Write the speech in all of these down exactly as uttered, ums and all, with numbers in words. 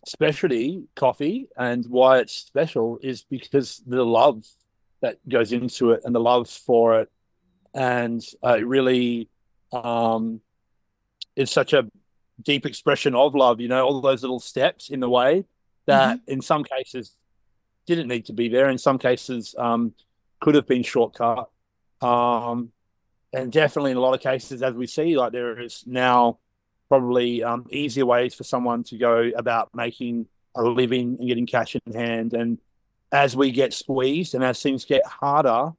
specialty coffee and why it's special is because the love that goes into it and the love for it. And uh, it really um, is such a deep expression of love, you know, all those little steps in the way that Hmm. in some cases didn't need to be there. In some cases, um, could have been shortcut. Um, and definitely in a lot of cases, as we see, like there is now probably um, easier ways for someone to go about making a living and getting cash in hand. And as we get squeezed and as things get harder,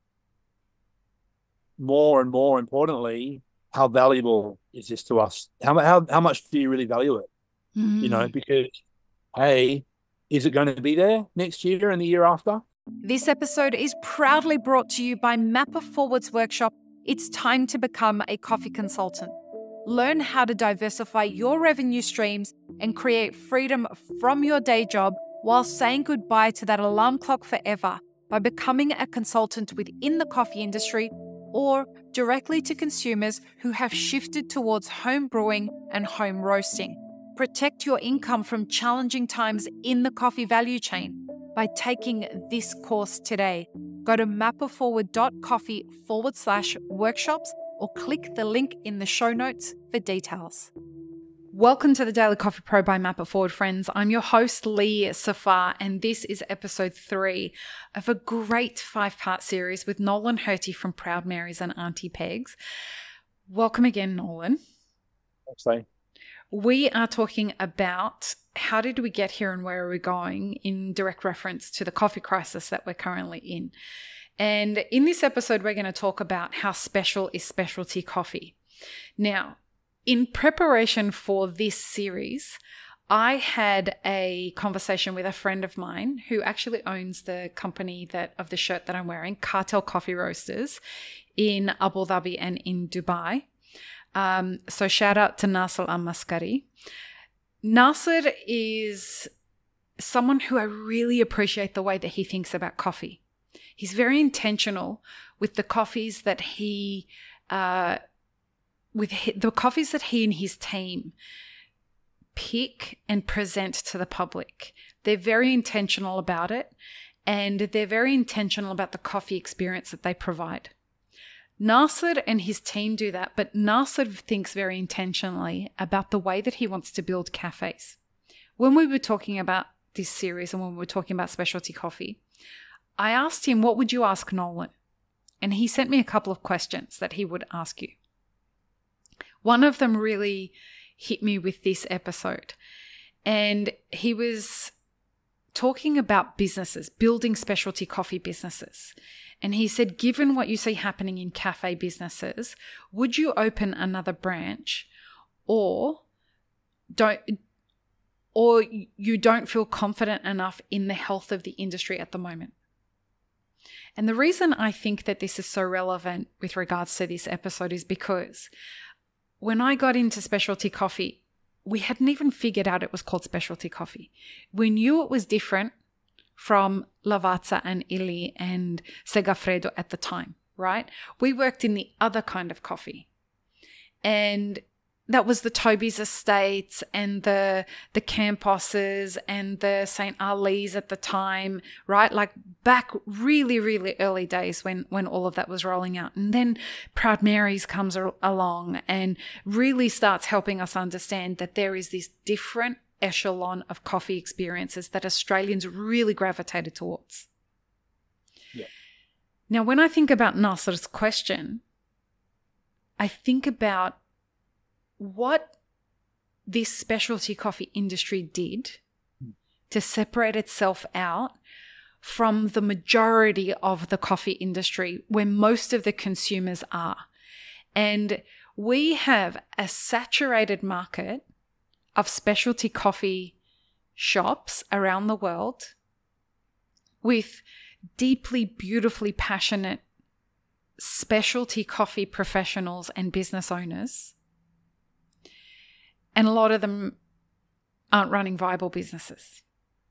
more and more importantly, how valuable is this to us? How, how, how much do you really value it? You know, Mm. because, hey, is it going to be there next year and the year after? This episode is proudly brought to you by Mapper Forward's workshop. It's time to become a coffee consultant. Learn how to diversify your revenue streams and create freedom from your day job while saying goodbye to that alarm clock forever by becoming a consultant within the coffee industry or directly to consumers who have shifted towards home brewing and home roasting. Protect your income from challenging times in the coffee value chain by taking this course today. Go to mapperforward.coffee forward slash workshops or click the link in the show notes for details. Welcome to the Daily Coffee Pro by Mapper Forward, friends. I'm your host, Lee Safar, and this is episode three of a great five-part series with Nolan Hurty from Proud Marys and Auntie Pegs. Welcome again, Nolan. So, We are talking about how did we get here and where are we going in direct reference to the coffee crisis that we're currently in. And in this episode, we're going to talk about how special is specialty coffee. Now, in preparation for this series, I had a conversation with a friend of mine who actually owns the company that of the shirt that I'm wearing, Cartel Coffee Roasters, in Abu Dhabi and in Dubai. Um, so shout out to Nasser Al-Maskari. Nasser is someone who I really appreciate the way that he thinks about coffee. He's very intentional with the coffees that he, uh, with he, the coffees that he and his team pick and present to the public. They're very intentional about it, and they're very intentional about the coffee experience that they provide. Nasser and his team do that, but Nasser thinks very intentionally about the way that he wants to build cafes. When we were talking about this series and when we were talking about specialty coffee, I asked him, what would you ask Nolan? And he sent me a couple of questions that he would ask you. One of them really hit me with this episode. And he was talking about businesses, building specialty coffee businesses. And he said, given what you see happening in cafe businesses, would you open another branch or don't or you don't feel confident enough in the health of the industry at the moment? And the reason I think that this is so relevant with regards to this episode is because when I got into specialty coffee, we hadn't even figured out it was called specialty coffee. We knew it was different from Lavazza and Illy and Segafredo at the time, right? We worked in the other kind of coffee. And that was the Toby's Estates and the the Camposes and the Saint Ali's at the time, right? Like back really, really early days when, when all of that was rolling out. And then Proud Marys comes along and really starts helping us understand that there is this different echelon of coffee experiences that Australians really gravitated towards. yeah. Now, when I think about Nasser's question, I think about what this specialty coffee industry did to separate itself out from the majority of the coffee industry where most of the consumers are. And we have a saturated market of specialty coffee shops around the world with deeply, beautifully passionate specialty coffee professionals and business owners. And a lot of them aren't running viable businesses.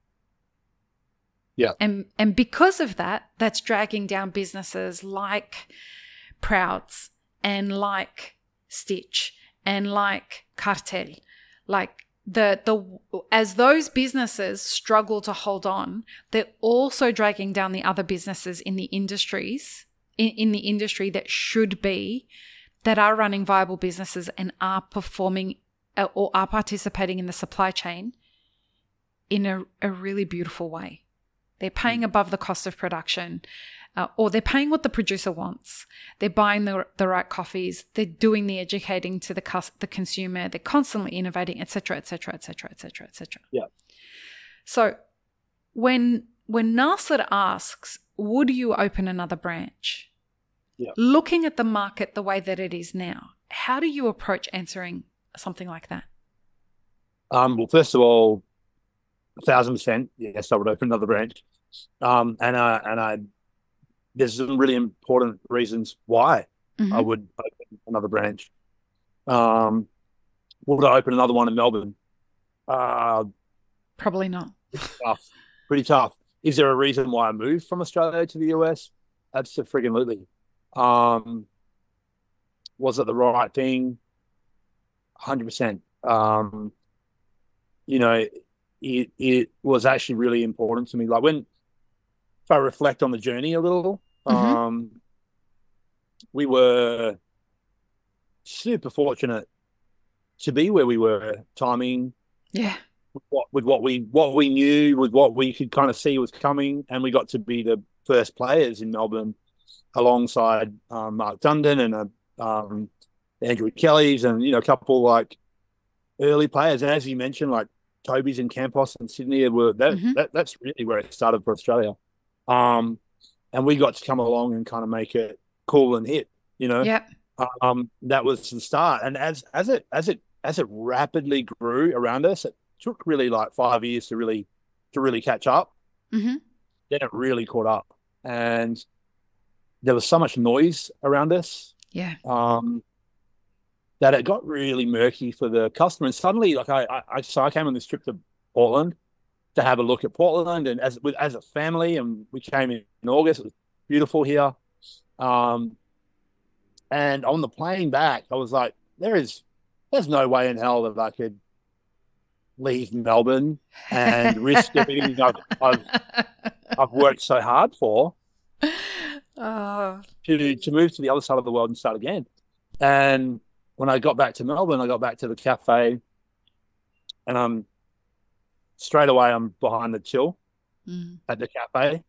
Yeah. And and because of that, that's dragging down businesses like Prouds and like Stitch and like Cartel. Like the the as those businesses struggle to hold on, they're also dragging down the other businesses in the industries in, in the industry that should be that are running viable businesses and are performing uh, or are participating in the supply chain in a, a really beautiful way. They're paying above the cost of production, uh, or they're paying what the producer wants. They're buying the, the right coffees. They're doing the educating to the cus- the consumer. They're constantly innovating, et cetera, et cetera, et cetera, et cetera, et cetera. Yeah. So when when Nasser asks, would you open another branch? Yeah. Looking at the market the way that it is now, how do you approach answering something like that? Um, well, first of all, a thousand percent, yes, I would open another branch. Um, and I, and I, there's some really important reasons why Mm-hmm. I would open another branch. Um, would I open another one in Melbourne? Uh, Probably not. tough, pretty tough. Is there a reason why I moved from Australia to the U S? Absolutely. Um, was it the right thing? one hundred percent. Um, you know, it it was actually really important to me. Like when, if I reflect on the journey a little, Mm-hmm. um, we were super fortunate to be where we were. Timing, Yeah. with what, with what we what we knew, with what we could kind of see was coming, and we got to be the first players in Melbourne, alongside um, Mark Dundon and uh, um, Andrew Kelly's, and you know a couple like early players. And as you mentioned, like Toby's in Campos and Sydney were that, Mm-hmm. that that's really where it started for Australia. Um, and we got to come along and kind of make it cool and hit, you know. Yeah. Um, that was the start. And as as it as it as it rapidly grew around us, it took really like five years to really to really catch up. Mm-hmm. Then it really caught up. And there was so much noise around us. Yeah. Um that it got really murky for the customer. And suddenly, like I, I, so I came on this trip to Portland to have a look at Portland, and as with as a family, and we came in, in August. It was beautiful here. Um, and on the plane back, I was like, there is, there's no way in hell that I could leave Melbourne and risk everything I've, I've, I've worked so hard for Oh. to to move to the other side of the world and start again. And when I got back to Melbourne, I got back to the cafe, and I'm straight away I'm behind the till Mm. at the cafe,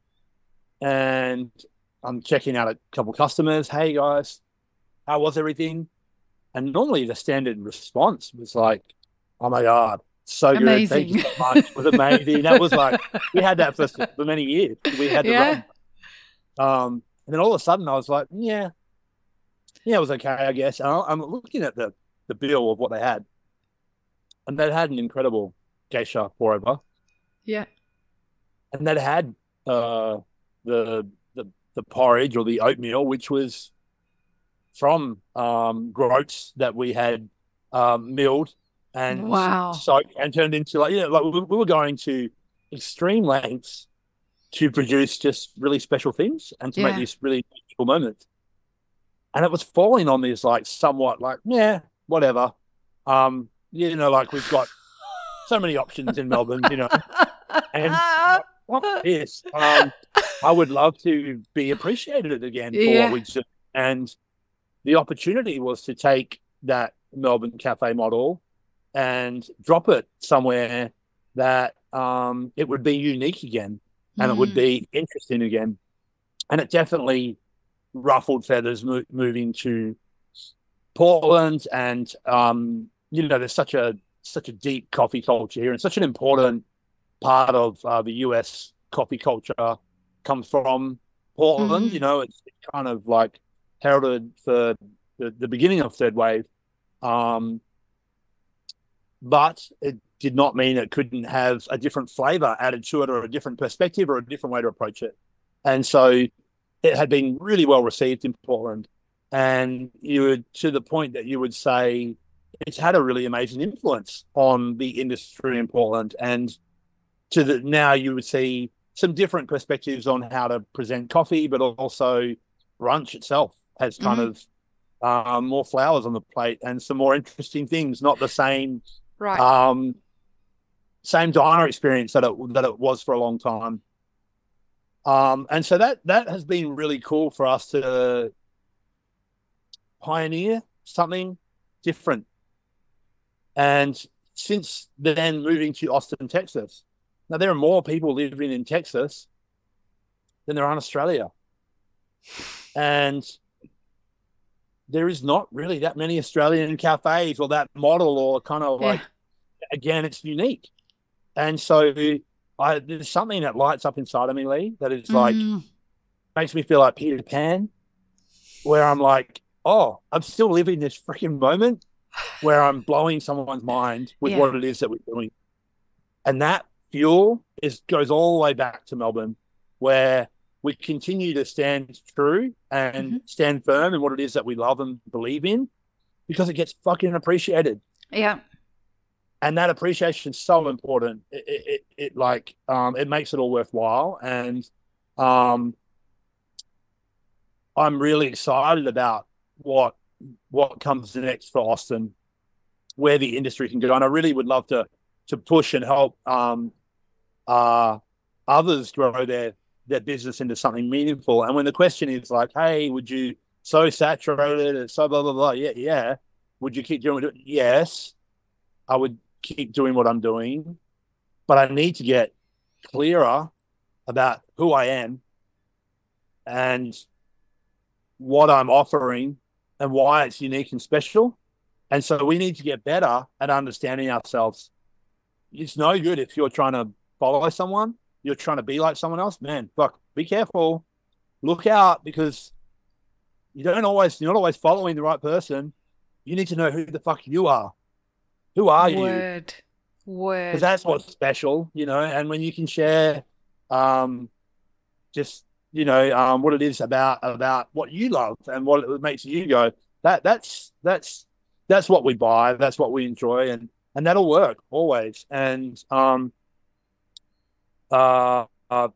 and I'm checking out a couple of customers. Hey guys, how was everything? And normally the standard response was like, "Oh my god, so good! Thank you Amazing. so much. It was amazing." That was like we had that for for many years. We had the Yeah. run. Um, and then all of a sudden I was like, "Yeah, yeah, it was okay, I guess." And I- I'm looking at the the bill of what they had, and they had an incredible geisha pour over, Yeah. and they had uh the the the porridge or the oatmeal, which was from um groats that we had um milled and Wow. soaked and turned into, like, you know, like we, we were going to extreme lengths to produce just really special things and to make Yeah. these really special moments. And it was falling on this like somewhat like, yeah, whatever. Um, you know, like we've got so many options in Melbourne, you know, and what is um I would love to be appreciated again for Yeah. what we do. And the opportunity was to take that Melbourne cafe model and drop it somewhere that um it would be unique again, and it would Mm. be interesting again. And it definitely ruffled feathers mo- moving to Portland. And um you know, there's such a such a deep coffee culture here, and such an important part of uh, the U S coffee culture comes from Portland. Mm. You know, it's kind of like heralded for the, the beginning of third wave, um but it did not mean it couldn't have a different flavor added to it, or a different perspective, or a different way to approach it. And so it had been really well received in Portland, and you would, to the point that you would say it's had a really amazing influence on the industry in Portland. And to the now you would see some different perspectives on how to present coffee, but also brunch itself has kind Mhm. of uh, more flowers on the plate and some more interesting things, not the same Right. Um, same diner experience that it that it was for a long time. Um, and so that that has been really cool for us to pioneer something different. And since then, moving to Austin, Texas. Now there are more people living in Texas than there are in Australia, and there is not really that many Australian cafes or that model, or kind of Yeah. like, again, it's unique. And so I, there's something that lights up inside of me, Lee, that is like, Mm, makes me feel like Peter Pan, where I'm like, oh, I'm still living this freaking moment where I'm blowing someone's mind with yeah. what it is that we're doing. And that fuel is goes all the way back to Melbourne, where we continue to stand true and Hmm. stand firm in what it is that we love and believe in, because it gets fucking appreciated. Yeah. And that appreciation is so important. It, it, it, it like, um, it makes it all worthwhile. And um, I'm really excited about what what comes next for Austin, where the industry can go. And I really would love to to push and help um, uh, others grow their their business into something meaningful. And when the question is like, "Hey, would you so saturated and so blah blah blah?" Yeah, yeah. Would you keep doing it? Yes, I would keep doing what I'm doing, but I need to get clearer about who I am and what I'm offering and why it's unique and special. And so we need to get better at understanding ourselves. It's no good if you're trying to follow someone, you're trying to be like someone else. Man, fuck, be careful. Look out, because you don't always, you're not always following the right person. You need to know who the fuck you are. Who are you? Word. Because Word. that's what's special, you know. And when you can share, um, just you know, um, what it is about about what you love and what it makes you go, that that's that's that's what we buy. That's what we enjoy, and and that'll work always. And um, uh, uh,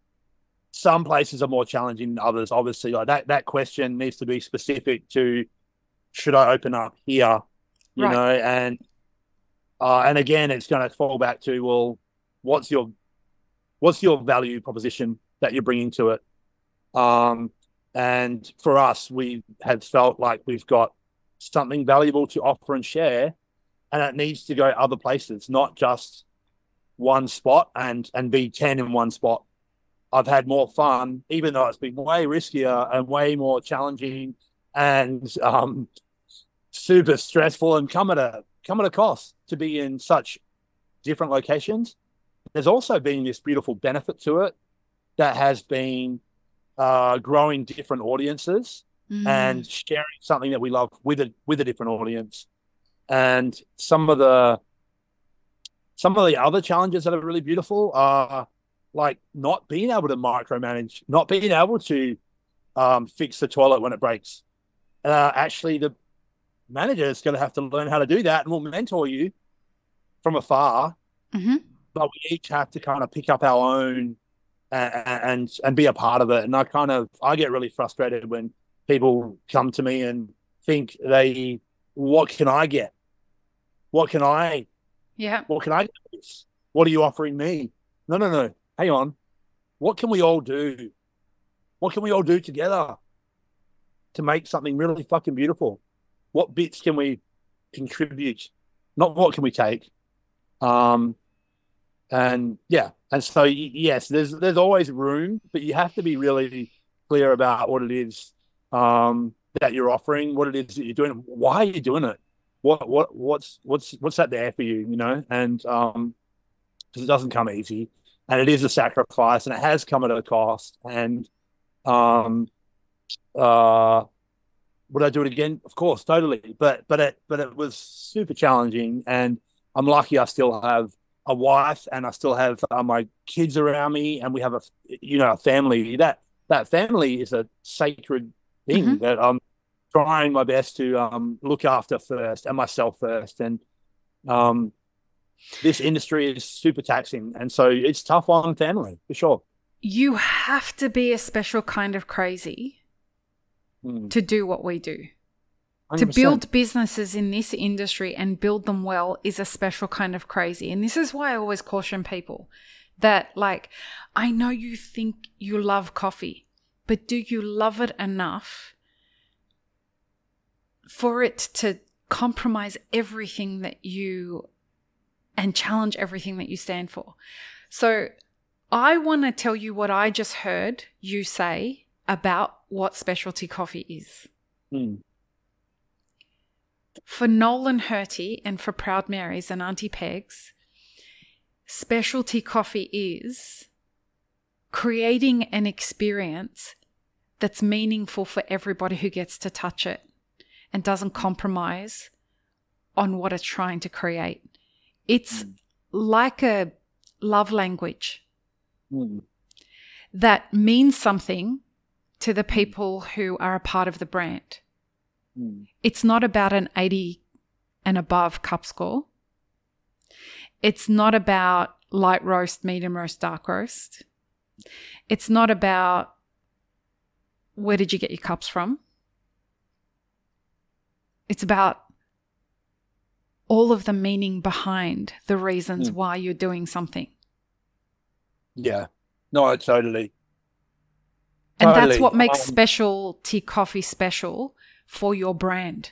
some places are more challenging than others. Obviously, like that that question needs to be specific to, should I open up here, you Right. know, and uh, and again, it's going to fall back to, well, what's your what's your value proposition that you're bringing to it? Um, and for us, we have felt like we've got something valuable to offer and share, and it needs to go other places, not just one spot and and be ten in one spot. I've had more fun, even though it's been way riskier and way more challenging and um, super stressful, and come at a come at a cost to be in such different locations. There's also been this beautiful benefit to it that has been uh, growing different audiences Mm, and sharing something that we love with a with a different audience. And some of the some of the other challenges that are really beautiful are like not being able to micromanage, not being able to um, fix the toilet when it breaks. Uh, actually, the manager is going to have to learn how to do that, and we'll mentor you from afar. hmm. But we each have to kind of pick up our own and and, and be a part of it. And I kind of I get really frustrated when people come to me and think they, what can I get? What can I Yeah. what can I do? What are you offering me? No, no, no. Hang on. What can we all do? What can we all do together to make something really fucking beautiful? What bits can we contribute? Not what can we take? Um, and yeah, and so yes, there's there's always room, but you have to be really clear about what it is um, that you're offering, what it is that you're doing, why are you doing it, what what what's what's what's that there for you, you know? And um, because it doesn't come easy, and it is a sacrifice, and it has come at a cost. And um, uh, would I do it again? Of course, totally. But but it but it was super challenging, and I'm lucky I still have a wife, and I still have uh, my kids around me, and we have a you know a family. That that family is a sacred Hmm. thing that I'm trying my best to um, look after first, and myself first. And um, this industry is super taxing, and so it's tough on family for sure. You have to be a special kind of crazy Mm. to do what we do. one To hundred percent. build businesses in this industry and build them well is a special kind of crazy. And this is why I always caution people that, like, I know you think you love coffee, but do you love it enough for it to compromise everything that you and challenge everything that you stand for? So I want to tell you what I just heard you say about what specialty coffee is. Mm. For Nolan Hurty and for Proud Marys and Auntie Pegs, specialty coffee is creating an experience that's meaningful for everybody who gets to touch it and doesn't compromise on what it's trying to create. It's mm. like a love language mm. that means something to the people who are a part of the brand. Mm. It's not about an eighty and above cup score. It's not about light roast, medium roast, dark roast. It's not about where did you get your cups from. It's about all of the meaning behind the reasons mm. why you're doing something. Yeah. No, totally. And totally. That's what makes um, specialty coffee special for your brand.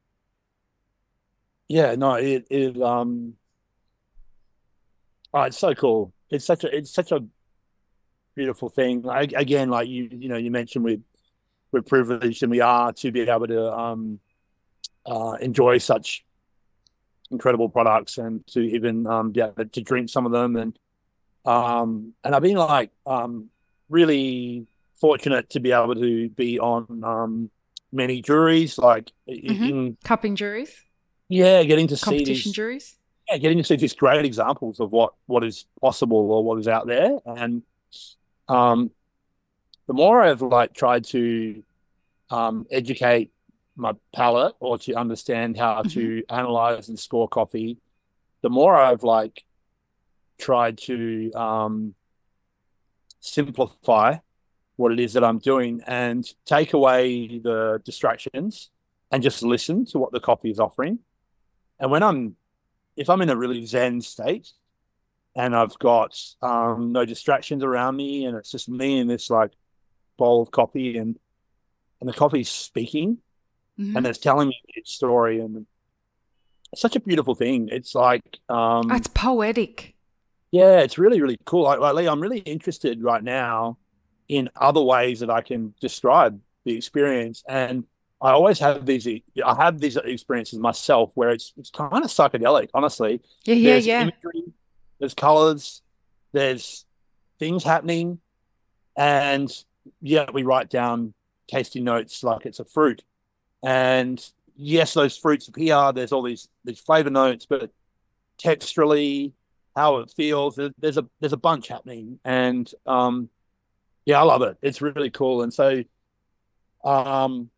Yeah, no, it, it um oh, it's so cool. It's such a it's such a beautiful thing. I, again, like you you know, you mentioned we we're privileged and we are to be able to um uh enjoy such incredible products and to even um be able to drink some of them, and um and I've been like um really fortunate to be able to be on um many juries, like mm-hmm. in cupping juries. Yeah, getting to see competition these, juries. Yeah, getting to see these great examples of what what is possible or what is out there, and um, the more I've like tried to um educate my palate or to understand how mm-hmm. to analyze and score coffee, the more I've like tried to um simplify what it is that I'm doing and take away the distractions and just listen to what the coffee is offering. And when I'm, if I'm in a really zen state and I've got um, no distractions around me and it's just me in this like bowl of coffee and and the coffee's speaking mm-hmm. and it's telling me its story, and it's such a beautiful thing. It's like um, it's poetic. Yeah, it's really really cool. Like, like Lee, I'm really interested right now in other ways that I can describe the experience. And I always have these, I have these experiences myself where it's it's kind of psychedelic, honestly. Yeah, yeah, there's yeah. imagery, there's colors, there's things happening. And yeah, we write down tasting notes like it's a fruit. And yes, those fruits appear, there's all these, these flavor notes, but texturally, how it feels, there's a, there's a bunch happening. And, um, yeah, I love it. It's really cool. And so um,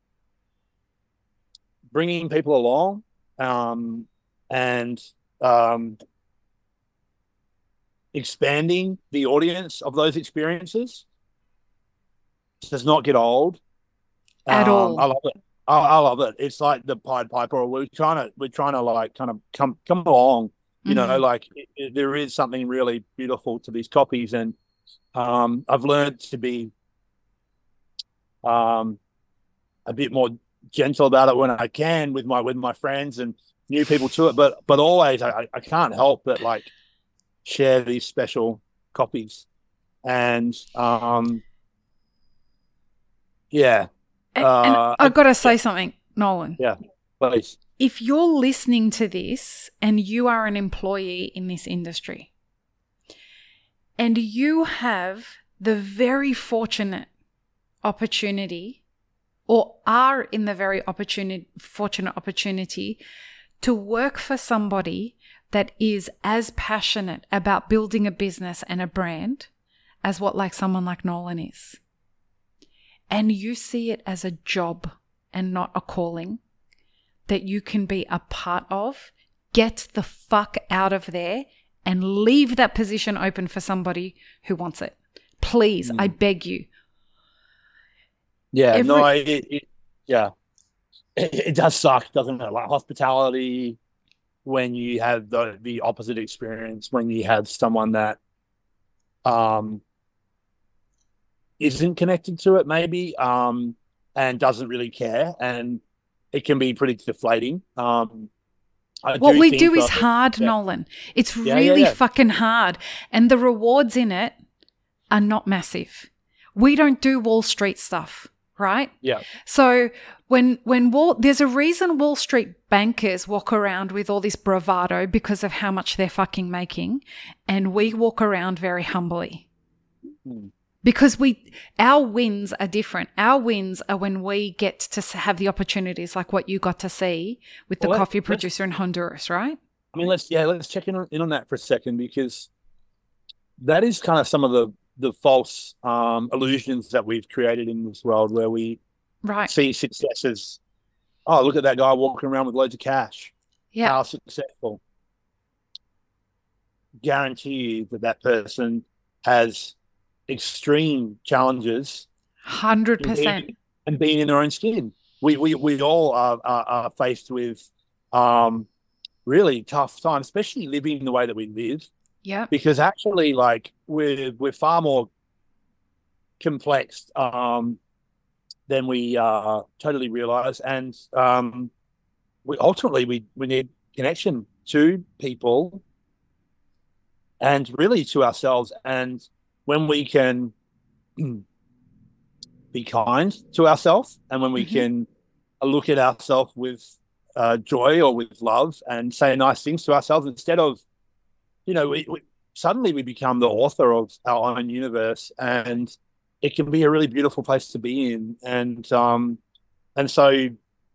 bringing people along um, and um, expanding the audience of those experiences does not get old. At um, all. I love it. I, I love it. It's like the Pied Piper. We're trying to, we're trying to like kind of come, come along, you mm-hmm. know, like it, it, there is something really beautiful to these copies. And Um, I've learned to be um, a bit more gentle about it when I can with my with my friends and new people to it, but but always I, I can't help but like share these special copies, and um, yeah. And, uh, and I've got to say yeah. something, Nolan. Yeah, please. If you're listening to this and you are an employee in this industry, and you have the very fortunate opportunity or are in the very opportunity, fortunate opportunity to work for somebody that is as passionate about building a business and a brand as what like someone like Nolan is, and you see it as a job and not a calling that you can be a part of, get the fuck out of there and leave that position open for somebody who wants it. Please, mm. I beg you. Yeah, Every- no, I, it, it, yeah. it, it does suck, doesn't it? Like hospitality, when you have the the opposite experience, when you have someone that um isn't connected to it, maybe, um, and doesn't really care, and it can be pretty deflating. Um, I What do we think, do is though, hard, yeah, Nolan. It's yeah, yeah, really yeah, fucking hard. And the rewards in it are not massive. We don't do Wall Street stuff, right? yeah. So when when Wall there's a reason Wall Street bankers walk around with all this bravado because of how much they're fucking making, and we walk around very humbly. Hmm. Because we, our wins are different. Our wins are when we get to s- have the opportunities like what you got to see with the Well, let, coffee let's. producer in Honduras, right? I mean, let's yeah, let's check in on, in on that for a second, because that is kind of some of the the false um, illusions that we've created in this world, where we Right. see success as, oh, look at that guy walking around with loads of cash. Yeah. How successful. Guarantee you that that person has extreme challenges in one hundred percent. being, and being in their own skin. We we we all are, are, are faced with um, really tough times, especially living the way that we live, Yep. because actually, like, we're we're far more complex um, than we uh, totally realize, and um, we ultimately we we need connection to people and really to ourselves. And when we can be kind to ourselves, and when we Mm-hmm. can look at ourselves with uh, joy or with love and say nice things to ourselves, instead of, you know, we, we suddenly we become the author of our own universe, and it can be a really beautiful place to be in. And um, and so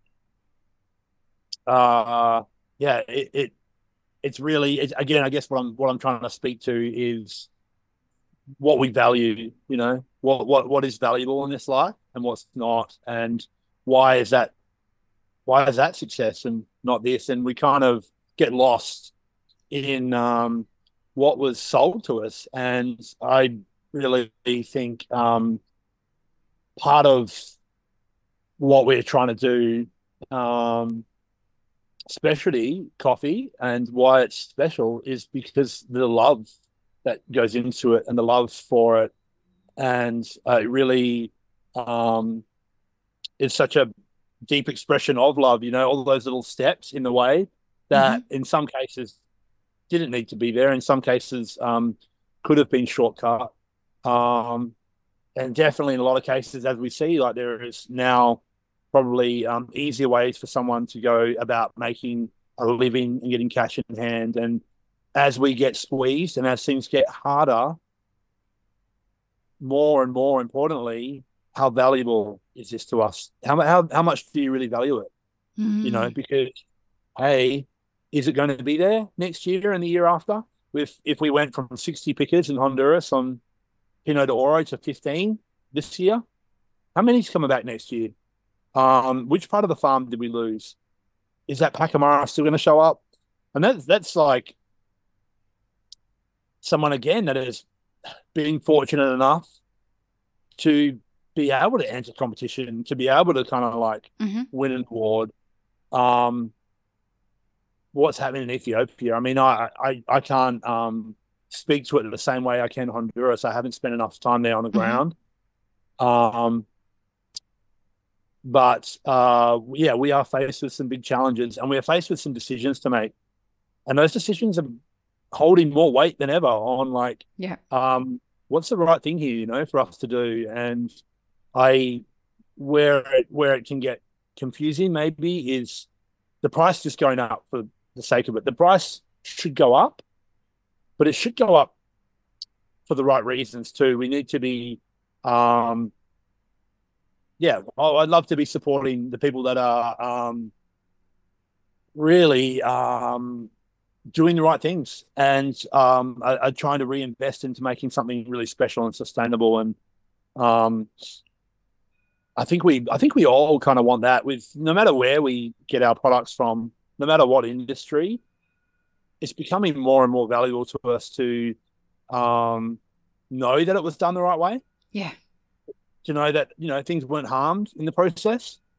uh, yeah, it, it it's really it's, again, I guess what I'm what I'm trying to speak to is what we value, you know, what what what is valuable in this life and what's not, and why is that why is that success and not this? And we kind of get lost in um, what was sold to us. And I really think um, part of what we're trying to do, um, specialty coffee, and why it's special, is because the love that goes into it and the love for it. And uh, it really um, is such a deep expression of love, you know, all those little steps in the way Mm-hmm. that in some cases didn't need to be there. In some cases, um, could have been shortcut. Um, and definitely in a lot of cases, as we see, like, there is now probably um, easier ways for someone to go about making a living and getting cash in hand. And as we get squeezed and as things get harder, more and more importantly, how valuable is this to us? How, how, how much do you really value it? You know, Mm. because, hey, is it going to be there next year and the year after? If if we went from sixty pickers in Honduras on Pinot de Oro to fifteen this year, how many's coming back next year? Um, which part of the farm did we lose? Is that Pacamara still going to show up? And that's that's like someone again that is being fortunate enough to be able to enter competition, to be able to kind of like Mm-hmm. win an award. Um, what's happening in Ethiopia? I mean, I I, I can't um, speak to it the same way I can Honduras. I haven't spent enough time there on the Mm-hmm. ground. Um, but uh, yeah, we are faced with some big challenges, and we are faced with some decisions to make. And those decisions are holding more weight than ever on, like, Yeah. um, what's the right thing here, you know, for us to do. And I, where it, where it can get confusing maybe is the price just going up for the sake of it. The price should go up, but it should go up for the right reasons too. We need to be, um, yeah, I'd love to be supporting the people that are um, really um, doing the right things, and um, are, are trying to reinvest into making something really special and sustainable. And um, I think we, I think we all kind of want that. With no matter where we get our products from, no matter what industry, it's becoming more and more valuable to us to um, know that it was done the right way. Yeah. To know that, you know, things weren't harmed in the process.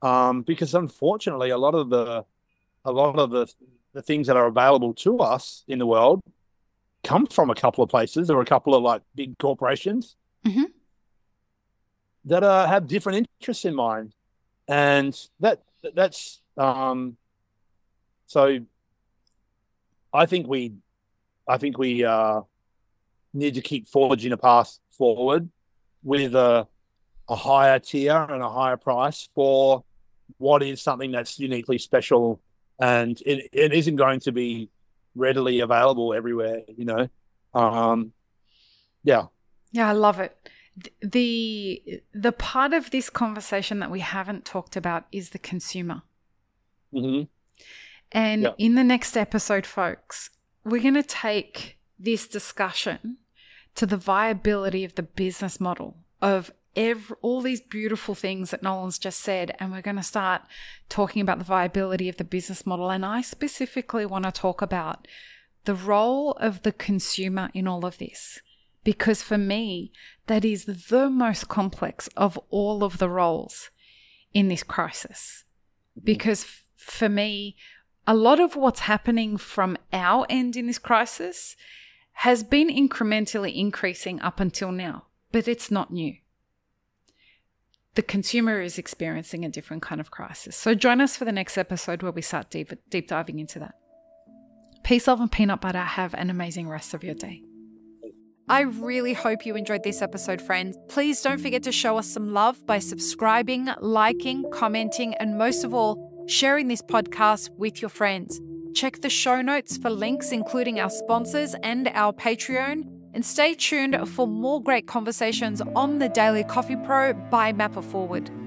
um, because unfortunately, a lot of the a lot of the the things that are available to us in the world come from a couple of places or a couple of like big corporations Mm-hmm. that uh, have different interests in mind, and that that's um. So, I think we, I think we uh need to keep forging a path forward with a a higher tier and a higher price for what is something that's uniquely special, and it, it isn't going to be readily available everywhere, you know. Um, yeah. Yeah, I love it. The the part of this conversation that we haven't talked about is the consumer. Mm-hmm. And yeah. in the next episode, folks, we're going to take this discussion to the viability of the business model of every, all these beautiful things that Nolan's just said. And we're going to start talking about the viability of the business model. And I specifically want to talk about the role of the consumer in all of this. Because for me, that is the most complex of all of the roles in this crisis. Because f- for me, a lot of what's happening from our end in this crisis has been incrementally increasing up until now, but it's not new. The consumer is experiencing a different kind of crisis. So join us for the next episode where we start deep, deep diving into that. Peace, love, and peanut butter. Have an amazing rest of your day. I really hope you enjoyed this episode, friends. Please don't forget to show us some love by subscribing, liking, commenting, and most of all, sharing this podcast with your friends. Check the show notes for links, including our sponsors and our Patreon, and stay tuned for more great conversations on the Daily Coffee Pro by Mapper Forward.